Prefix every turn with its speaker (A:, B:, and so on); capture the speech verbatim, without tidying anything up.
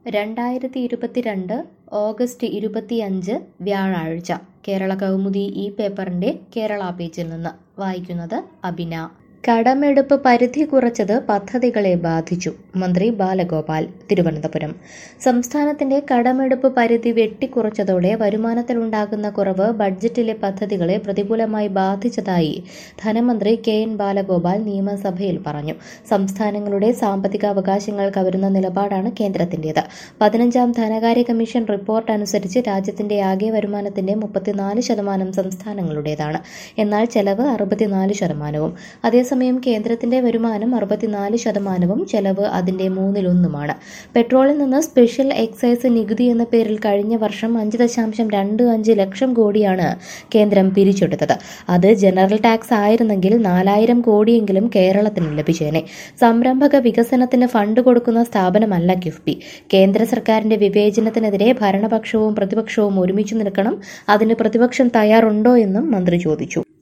A: രണ്ടായിരത്തി ഇരുപത്തിരണ്ട് ഓഗസ്റ്റ് ഇരുപത്തിയഞ്ച് വ്യാഴാഴ്ച കേരള കൗമുദി ഈ പേപ്പറിന്റെ കേരള പേജിൽ നിന്ന് വായിക്കുന്നത് അബിന. കടമെടുപ്പ് പരിധി കുറച്ചത് പദ്ധതികളെ ബാധിച്ചു. മന്ത്രി ബാലഗോപാൽ തിരുവനന്തപുരം. സംസ്ഥാനത്തിന്റെ കടമെടുപ്പ് പരിധി വെട്ടിക്കുറച്ചതോടെ വരുമാനത്തിലുണ്ടാകുന്ന കുറവ് ബഡ്ജറ്റിലെ പദ്ധതികളെ പ്രതികൂലമായി ബാധിച്ചതായി ധനമന്ത്രി കെ എൻ ബാലഗോപാൽ നിയമസഭയിൽ പറഞ്ഞു. സംസ്ഥാനങ്ങളുടെ സാമ്പത്തിക അവകാശങ്ങൾ കവരുന്ന നിലപാടാണ് കേന്ദ്രത്തിന്റേത്. പതിനഞ്ചാം ധനകാര്യ കമ്മീഷൻ റിപ്പോർട്ട് അനുസരിച്ച് രാജ്യത്തിന്റെ ആകെ വരുമാനത്തിന്റെ മുപ്പത്തിനാല് ശതമാനം സംസ്ഥാനങ്ങളുടേതാണ്. എന്നാൽ ചെലവ് അറുപത്തിനാല് ശതമാനവും. അതേസമയം കേന്ദ്രത്തിന്റെ വരുമാനം അറുപത്തിനാല് ശതമാനവും ചെലവ് അതിന്റെ മൂന്നിലൊന്നുമാണ്. പെട്രോളിൽ നിന്ന് സ്പെഷ്യൽ എക്സൈസ് നികുതി എന്ന പേരിൽ കഴിഞ്ഞ വർഷം അഞ്ച് ദശാംശം രണ്ട് അഞ്ച് ലക്ഷം കോടിയാണ് കേന്ദ്രം പിരിച്ചെടുത്തത്. അത് ജനറൽ ടാക്സ് ആയിരുന്നെങ്കിൽ നാലായിരം കോടിയെങ്കിലും കേരളത്തിന് ലഭിച്ചേനെ. സംരംഭക വികസനത്തിന് ഫണ്ട് കൊടുക്കുന്ന സ്ഥാപനമല്ല കിഫ്ബി. കേന്ദ്ര സർക്കാരിന്റെ വിവേചനത്തിനെതിരെ ഭരണപക്ഷവും പ്രതിപക്ഷവും ഒരുമിച്ച് നിൽക്കണം. അതിന് പ്രതിപക്ഷം തയ്യാറുണ്ടോ എന്നും മന്ത്രി ചോദിച്ചു.